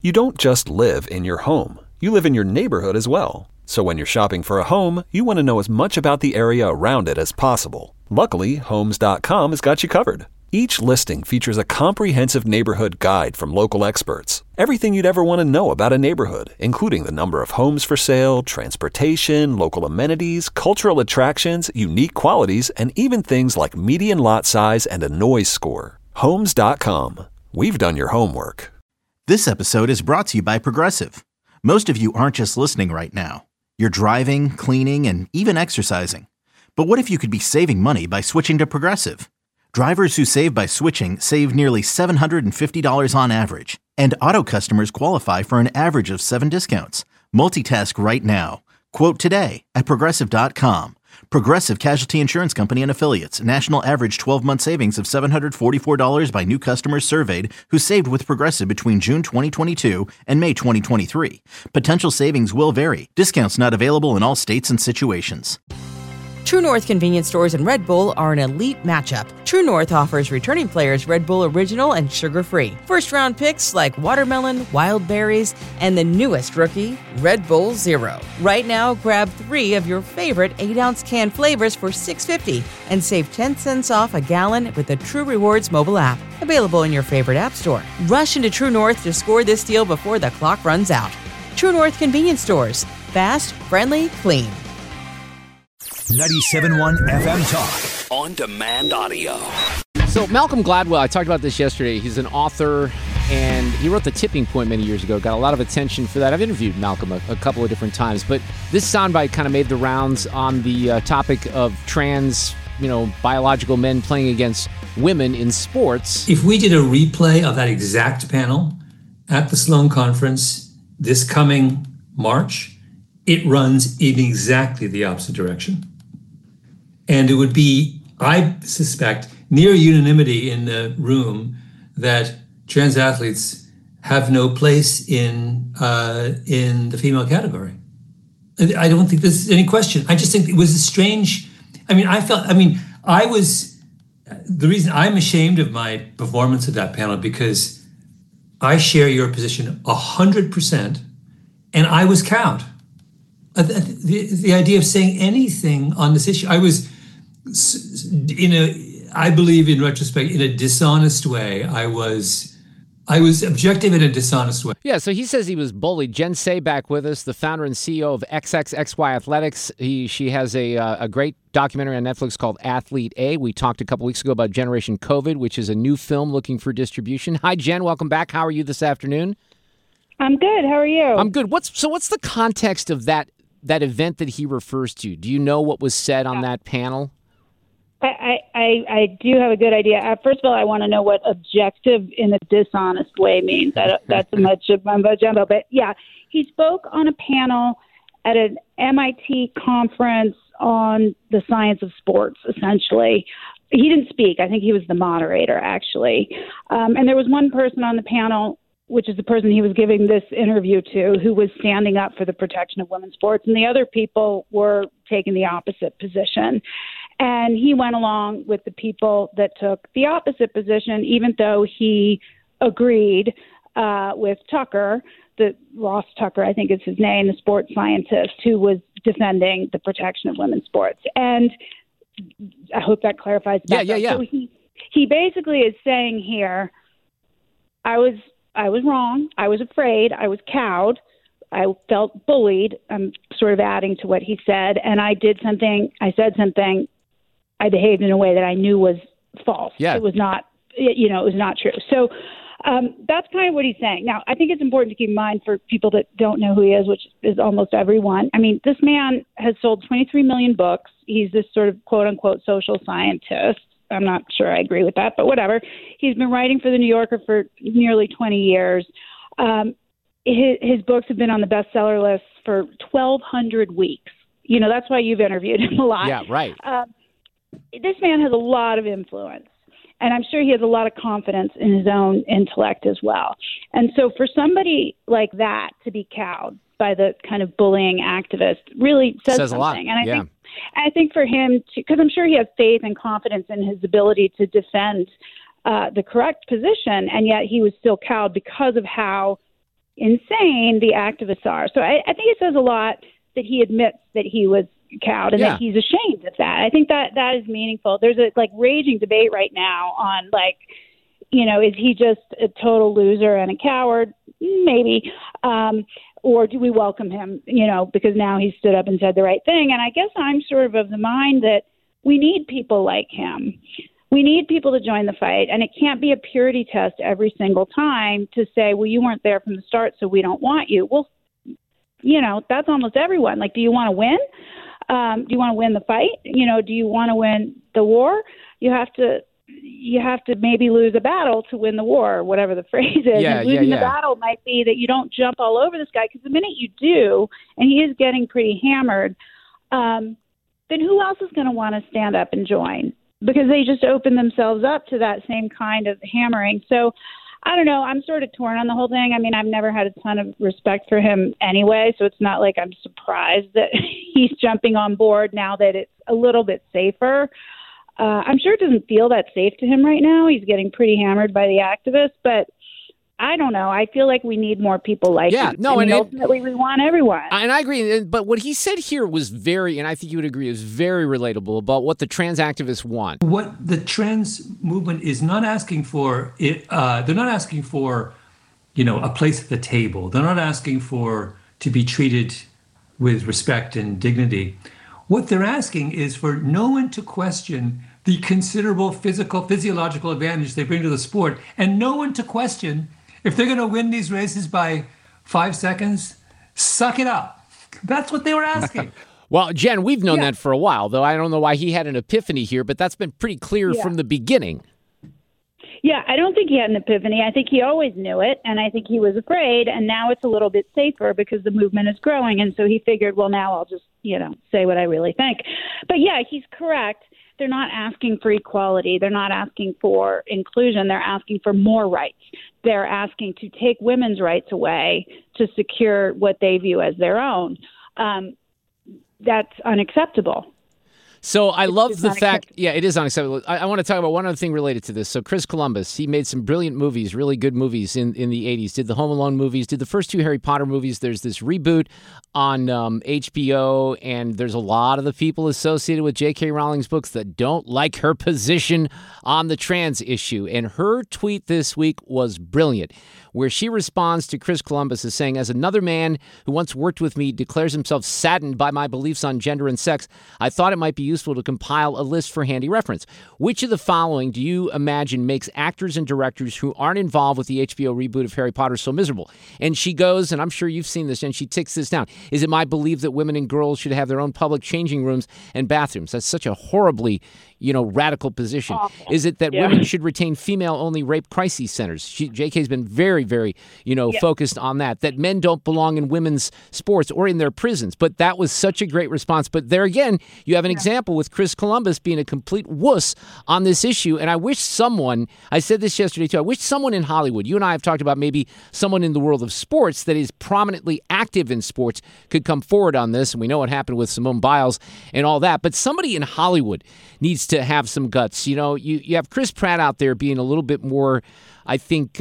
You don't just live in your home. You live in your neighborhood as well. So when you're shopping for a home, you want to know as much about the area around it as possible. Luckily, Homes.com has got you covered. Each listing features a comprehensive neighborhood guide from local experts. Everything you'd ever want to know about a neighborhood, including the number of homes for sale, transportation, local amenities, cultural attractions, unique qualities, and even things like median lot size and a noise score. Homes.com. We've done your homework. This episode is brought to you by Progressive. Most of you aren't just listening right now. You're driving, cleaning, and even exercising. But what if you could be saving money by switching to Progressive? Drivers who save by switching save nearly $750 on average. And auto customers qualify for an average of 7 discounts. Multitask right now. Quote today at Progressive.com. Progressive Casualty Insurance Company and Affiliates. National average 12-month savings of $744 by new customers surveyed who saved with Progressive between June 2022 and May 2023. Potential savings will vary. Discounts not available in all states and situations. True North convenience stores and Red Bull are an elite matchup. True North offers returning players Red Bull Original and sugar-free. First-round picks like watermelon, wild berries, and the newest rookie, Red Bull Zero. Right now, grab 3 of your favorite 8-ounce can flavors for $6.50 and save 10 cents off a gallon with the True Rewards mobile app. Available in your favorite app store. Rush into True North to score this deal before the clock runs out. True North convenience stores. Fast, friendly, clean. 97.1 FM Talk. On demand audio. So Malcolm Gladwell, I talked about this yesterday. He's an author, and he wrote The Tipping Point many years ago. Got a lot of attention for that. I've interviewed Malcolm a couple of different times, but this soundbite kind of made the rounds on the topic of trans, biological men playing against women in sports. If we did a replay of that exact panel at the Sloan Conference this coming March, it runs in exactly the opposite direction. And it would be, I suspect, near unanimity in the room that trans athletes have no place in the female category. I don't think there's any question. I just think it was a strange. The reason I'm ashamed of my performance at that panel because I share your position 100%, and I was cowed. The idea of saying anything on this issue, I was I believe in retrospect, in a dishonest way. I was objective in a dishonest way. Yeah, so he says he was bullied. Jen Say back with us, the founder and CEO of XXXY Athletics. She has a great documentary on Netflix called Athlete A. We talked a couple weeks ago about Generation COVID, which is a new film looking for distribution. Hi, Jen. Welcome back. How are you this afternoon? I'm good. How are you? I'm good. What's the context of that event that he refers to? Do you know what was said on that panel? I do have a good idea. First of all, I want to know what objective in a dishonest way means. That's much of my jumbo. But yeah, he spoke on a panel at an MIT conference on the science of sports, essentially. He didn't speak. I think he was the moderator, actually. And there was one person on the panel, which is the person he was giving this interview to, who was standing up for the protection of women's sports. And the other people were taking the opposite position. And he went along with the people that took the opposite position, even though he agreed with Tucker, Ross Tucker, I think is his name, the sports scientist, who was defending the protection of women's sports. And I hope that clarifies that. Yeah. So he basically is saying here, I was wrong. I was afraid. I was cowed. I felt bullied. I'm sort of adding to what he said. And I said something. I behaved in a way that I knew was false. Yeah. It was not true. So that's kind of what he's saying. Now, I think it's important to keep in mind for people that don't know who he is, which is almost everyone. I mean, this man has sold 23 million books. He's this sort of quote unquote social scientist. I'm not sure I agree with that, but whatever. He's been writing for the New Yorker for nearly 20 years. His books have been on the bestseller list for 1,200 weeks. That's why you've interviewed him a lot. Yeah, right. This man has a lot of influence, and I'm sure he has a lot of confidence in his own intellect as well. And so for somebody like that to be cowed by the kind of bullying activist really says something. A lot. And I think for him, because I'm sure he has faith and confidence in his ability to defend the correct position, and yet he was still cowed because of how insane the activists are. So I think it says a lot that he admits that he was cowed and that he's ashamed of that. I think that is meaningful. There's a raging debate right now on is he just a total loser and a coward? Maybe. Or do we welcome him, because now he stood up and said the right thing? And I guess I'm sort of the mind that we need people like him. We need people to join the fight, and it can't be a purity test every single time to say, well, you weren't there from the start, so we don't want you. Well, that's almost everyone. Do you want to win? Do you want to win the fight? Do you want to win the war? You have to maybe lose a battle to win the war, or whatever the phrase is. And losing the battle might be that you don't jump all over this guy, because the minute you do, and he is getting pretty hammered, then who else is going to want to stand up and join? Because they just open themselves up to that same kind of hammering. So I don't know. I'm sort of torn on the whole thing. I mean, I've never had a ton of respect for him anyway, so it's not like I'm surprised that he's jumping on board now that it's a little bit safer. I'm sure it doesn't feel that safe to him right now. He's getting pretty hammered by the activists, but I don't know. I feel like we need more people like him. And ultimately we want everyone. And I agree. But what he said here was and I think you would agree, is very relatable about what the trans activists want. What the trans movement is not asking for, they're not asking for, a place at the table. They're not asking to be treated with respect and dignity. What they're asking is for no one to question the considerable physiological advantage they bring to the sport, and no one to question if they're going to win these races by 5 seconds. Suck it up. That's what they were asking. Well, Jen, we've known that for a while, though. I don't know why he had an epiphany here, but that's been pretty clear from the beginning. Yeah, I don't think he had an epiphany. I think he always knew it, and I think he was afraid, and now it's a little bit safer because the movement is growing, and so he figured, well, now I'll just, say what I really think. But yeah, he's correct. They're not asking for equality. They're not asking for inclusion. They're asking for more rights. They're asking to take women's rights away to secure what they view as their own. That's unacceptable. So I love the fact, it is unacceptable. I want to talk about one other thing related to this. So Chris Columbus, he made some brilliant movies, really good movies in the 80s. Did the Home Alone movies, did the first 2 Harry Potter movies. There's this reboot on HBO, and there's a lot of the people associated with J.K. Rowling's books that don't like her position on the trans issue. And her tweet this week was brilliant, where she responds to Chris Columbus as saying, as another man who once worked with me declares himself saddened by my beliefs on gender and sex, I thought it might be useful to compile a list for handy reference. Which of the following do you imagine makes actors and directors who aren't involved with the HBO reboot of Harry Potter so miserable? And she goes, and I'm sure you've seen this, and she ticks this down. Is it my belief that women and girls should have their own public changing rooms and bathrooms? That's such a horribly, radical position. Awful. Is it that women should retain female-only rape crisis centers? JK's been very, very, focused on that men don't belong in women's sports or in their prisons. But that was such a great response. But there again, you have an example with Chris Columbus being a complete wuss on this issue. And I wish someone, I said this yesterday too, I wish someone in Hollywood, you and I have talked about maybe someone in the world of sports that is prominently active in sports could come forward on this. And we know what happened with Simone Biles and all that. But somebody in Hollywood needs to have some guts. You have Chris Pratt out there being a little bit more, I think,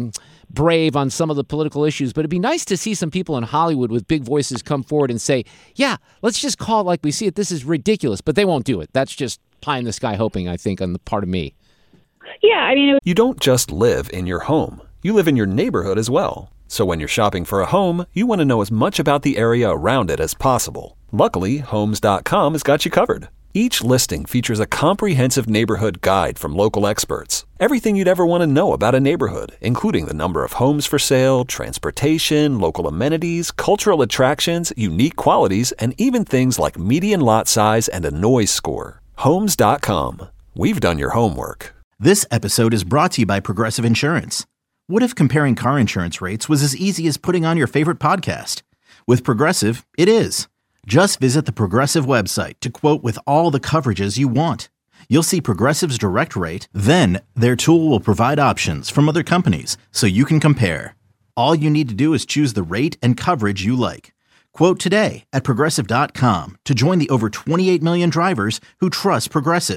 brave on some of the political issues, but it'd be nice to see some people in Hollywood with big voices come forward and say, yeah, let's just call it like we see it. This is ridiculous, but they won't do it. That's just pie in the sky hoping, I think, on the part of me. Yeah, I mean, you don't just live in your home. You live in your neighborhood as well. So when you're shopping for a home, you want to know as much about the area around it as possible. Luckily, Homes.com has got you covered. Each listing features a comprehensive neighborhood guide from local experts. Everything you'd ever want to know about a neighborhood, including the number of homes for sale, transportation, local amenities, cultural attractions, unique qualities, and even things like median lot size and a noise score. Homes.com. We've done your homework. This episode is brought to you by Progressive Insurance. What if comparing car insurance rates was as easy as putting on your favorite podcast? With Progressive, it is. Just visit the Progressive website to quote with all the coverages you want. You'll see Progressive's direct rate, then their tool will provide options from other companies so you can compare. All you need to do is choose the rate and coverage you like. Quote today at Progressive.com to join the over 28 million drivers who trust Progressive.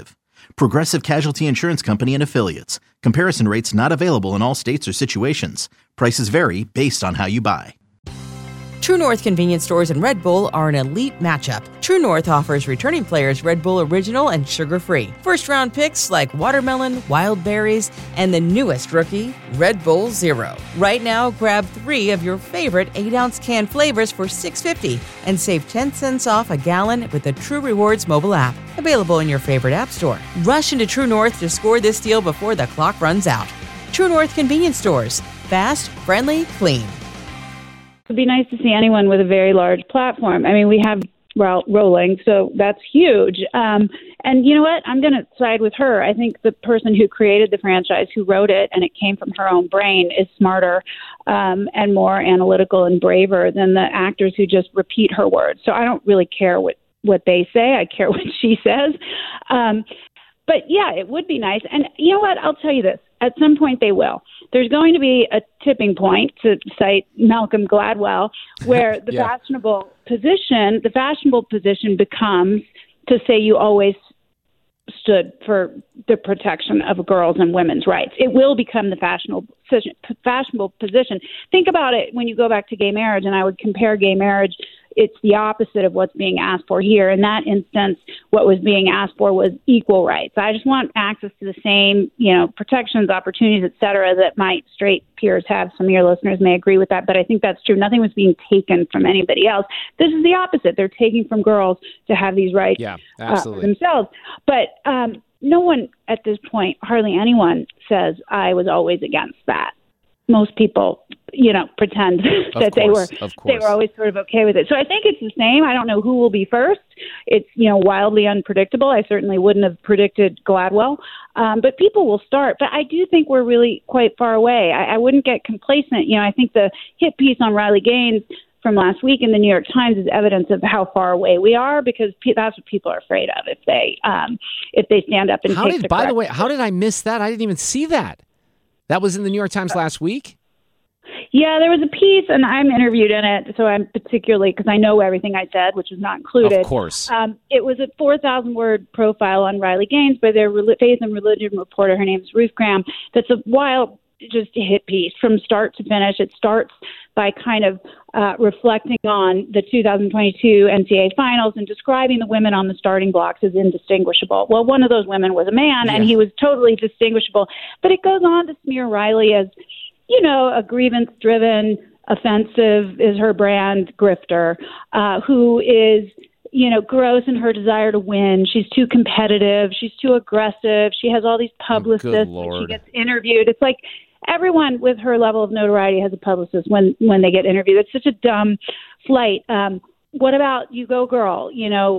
Progressive Casualty Insurance Company and Affiliates. Comparison rates not available in all states or situations. Prices vary based on how you buy. True North convenience stores and Red Bull are an elite matchup. True North offers returning players Red Bull Original and sugar-free. First-round picks like watermelon, wild berries, and the newest rookie, Red Bull Zero. Right now, grab 3 of your favorite 8-ounce can flavors for $6.50 and save 10 cents off a gallon with the True Rewards mobile app. Available in your favorite app store. Rush into True North to score this deal before the clock runs out. True North convenience stores. Fast, friendly, clean. It would be nice to see anyone with a very large platform. I mean, we have Rowling, so that's huge. And you know what? I'm going to side with her. I think the person who created the franchise, who wrote it, and it came from her own brain, is smarter and more analytical and braver than the actors who just repeat her words. So I don't really care what they say. I care what she says. But yeah, it would be nice. And you know what? I'll tell you this. At some point they will. There's going to be a tipping point, to cite Malcolm Gladwell, where the fashionable position becomes to say you always stood for the protection of girls' and women's rights. It will become the fashionable position. Think about it when you go back to gay marriage, and I would compare gay marriage. It's the opposite of what's being asked for here. In that instance, what was being asked for was equal rights. I just want access to the same, protections, opportunities, et cetera, that my straight peers have. Some of your listeners may agree with that, but I think that's true. Nothing was being taken from anybody else. This is the opposite. They're taking from girls to have these rights for themselves. But no one at this point, hardly anyone, says I was always against that. Most people, pretend that they were always sort of okay with it. So I think it's the same. I don't know who will be first. It's, wildly unpredictable. I certainly wouldn't have predicted Gladwell. But people will start. But I do think we're really quite far away. I wouldn't get complacent. I think the hit piece on Riley Gaines from last week in the New York Times is evidence of how far away we are, because that's what people are afraid of if they stand up and take the By the way, how did I miss that? I didn't even see that. That was in the New York Times last week? Yeah, there was a piece, and I'm interviewed in it, so I'm particularly, because I know everything I said, which was not included. Of course. It was a 4,000-word profile on Riley Gaines by their faith and religion reporter. Her name is Ruth Graham. That's a wild, just a hit piece from start to finish. It starts by kind of reflecting on the 2022 NCAA finals and describing the women on the starting blocks as indistinguishable. Well, one of those women was a man, and he was totally distinguishable. But it goes on to smear Riley as, a grievance-driven, offensive is her brand, grifter, who is, gross in her desire to win. She's too competitive. She's too aggressive. She has all these publicists when she gets interviewed. It's like everyone with her level of notoriety has a publicist when they get interviewed. It's such a dumb flight. What about you go girl,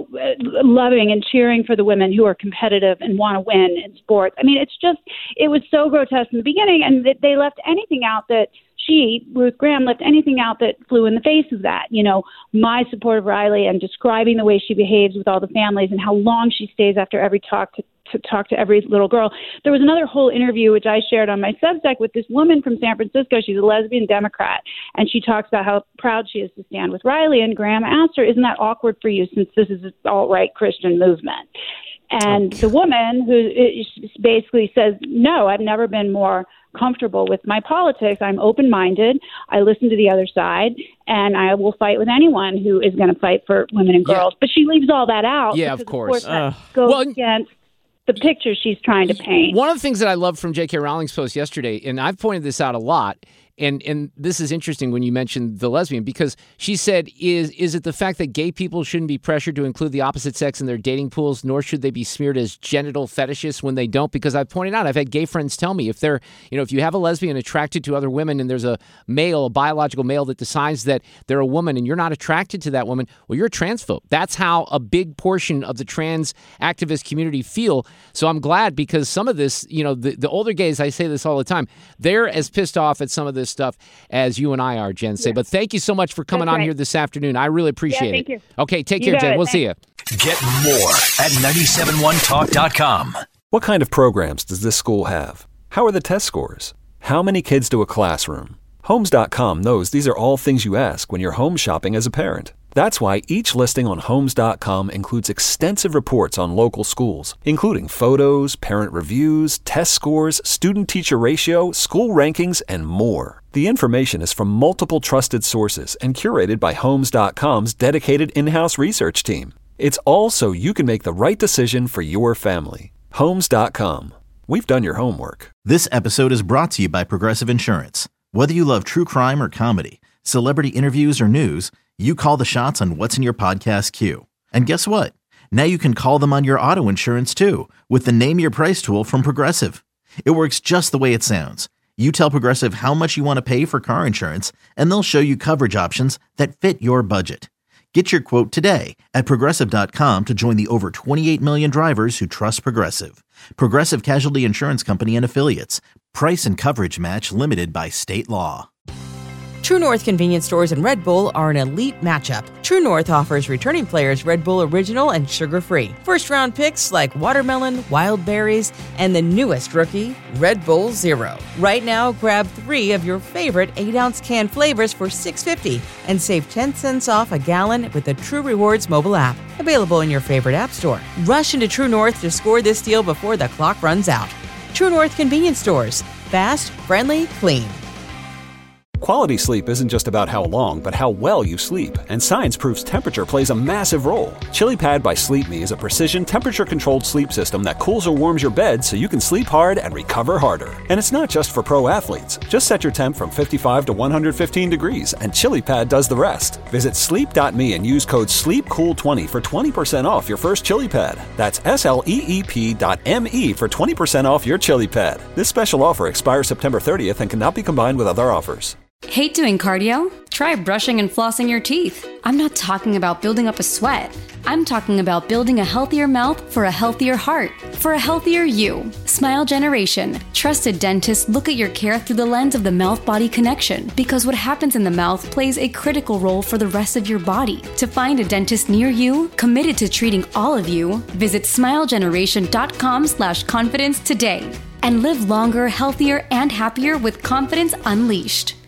loving and cheering for the women who are competitive and want to win in sports. I mean, it was so grotesque in the beginning, and they left anything out that Ruth Graham, left anything out that flew in the face of that. My support of Riley and describing the way she behaves with all the families and how long she stays after every talk to talk to every little girl. There was another whole interview, which I shared on my Substack, with this woman from San Francisco. She's a lesbian Democrat, and she talks about how proud she is to stand with Riley. And Graham asked her, isn't that awkward for you since this is an alt-right Christian movement? And the woman who basically says, no, I've never been more comfortable with my politics. I'm open-minded. I listen to the other side, and I will fight with anyone who is going to fight for women and girls. But she leaves all that out. Yeah, because, of course. That goes against the picture she's trying to paint. One of the things that I love from J.K. Rowling's post yesterday, and I've pointed this out a lot, and this is interesting when you mentioned the lesbian, because she said, is it the fact that gay people shouldn't be pressured to include the opposite sex in their dating pools, nor should they be smeared as genital fetishists when they don't? Because I've pointed out, I've had gay friends tell me, if you have a lesbian attracted to other women and there's a biological male that decides that they're a woman and you're not attracted to that woman, well, you're a transphobe. That's how a big portion of the trans activist community feel. So I'm glad, because some of this, the older gays, I say this all the time, they're as pissed off at some of this stuff as you and I are, Jen. Say, but thank you so much for coming on here this afternoon. I really appreciate it. Thank you. Okay, take care, Jen. We'll see you. Get more at 971talk.com. What kind of programs does this school have? How are the test scores? How many kids do a classroom? Homes.com knows these are all things you ask when you're home shopping as a parent. That's why each listing on Homes.com includes extensive reports on local schools, including photos, parent reviews, test scores, student-teacher ratio, school rankings, and more. The information is from multiple trusted sources and curated by Homes.com's dedicated in-house research team. It's all so you can make the right decision for your family. Homes.com. We've done your homework. This episode is brought to you by Progressive Insurance. Whether you love true crime or comedy, celebrity interviews or news, you call the shots on what's in your podcast queue. And guess what? Now you can call them on your auto insurance too with the Name Your Price tool from Progressive. It works just the way it sounds. You tell Progressive how much you want to pay for car insurance, and they'll show you coverage options that fit your budget. Get your quote today at Progressive.com to join the over 28 million drivers who trust Progressive. Progressive Casualty Insurance Company and Affiliates. Price and coverage match limited by state law. True North convenience stores and Red Bull are an elite matchup. True North offers returning players Red Bull Original and sugar-free. First-round picks like watermelon, wild berries, and the newest rookie, Red Bull Zero. Right now, grab 3 of your favorite 8-ounce can flavors for $6.50 and save 10 cents off a gallon with the True Rewards mobile app. Available in your favorite app store. Rush into True North to score this deal before the clock runs out. True North convenience stores. Fast, friendly, clean. Quality sleep isn't just about how long, but how well you sleep. And science proves temperature plays a massive role. ChiliPad by Sleep Me is a precision temperature-controlled sleep system that cools or warms your bed so you can sleep hard and recover harder. And it's not just for pro athletes. Just set your temp from 55 to 115 degrees, and ChiliPad does the rest. Visit sleep.me and use code SLEEPCOOL20 for 20% off your first ChiliPad. That's SLEEP.me for 20% off your ChiliPad. This special offer expires September 30th and cannot be combined with other offers. Hate doing cardio? Try brushing and flossing your teeth. I'm not talking about building up a sweat. I'm talking about building a healthier mouth for a healthier heart, for a healthier you. Smile Generation. Trusted dentists look at your care through the lens of the mouth-body connection, because what happens in the mouth plays a critical role for the rest of your body. To find a dentist near you, committed to treating all of you, visit smilegeneration.com/confidence today. And live longer, healthier, and happier with confidence unleashed.